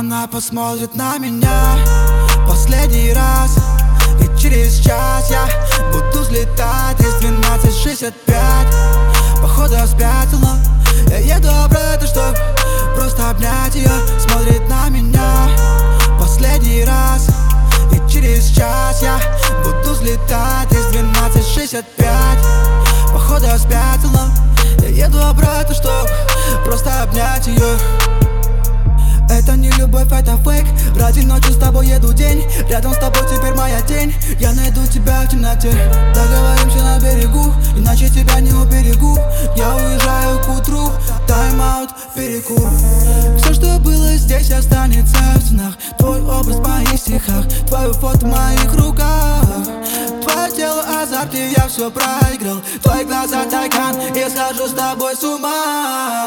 Она посмотрит на меня последний раз, и через час я буду взлетать из 12:65. Походу я спятила, я еду обратно, чтоб просто обнять ее. Смотрит на меня последний раз, и через час я буду взлетать из 12:65. Походу я спятила, я еду обратно, чтоб просто обнять ее. Это не любовь, это фейк. Ради ночи с тобой еду день. Рядом с тобой теперь моя тень. Я найду тебя в темноте. Договоримся на берегу, иначе тебя не уберегу. Я уезжаю к утру, тайм-аут, перекур. Все, что было здесь, останется в стенах. Твой образ в моих стихах, твое фото в моих руках. Твое тело азарт, и я все проиграл. Твои глаза тайкан, я схожу с тобой с ума.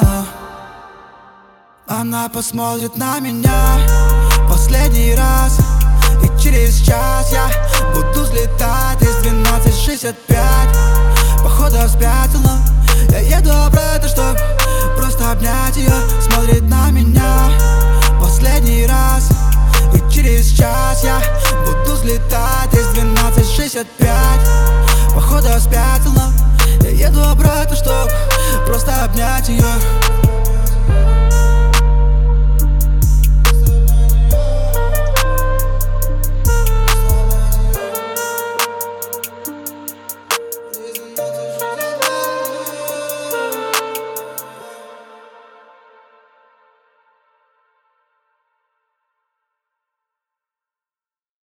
Она посмотрит на меня последний раз, и через час я буду взлетать из 12:65. Походу я спятила, я еду обратно, чтоб просто обнять ее. Смотрит на меня последний раз, и через час я буду взлетать из 12:65. Походу я спятила, я еду обратно, чтоб просто обнять ее.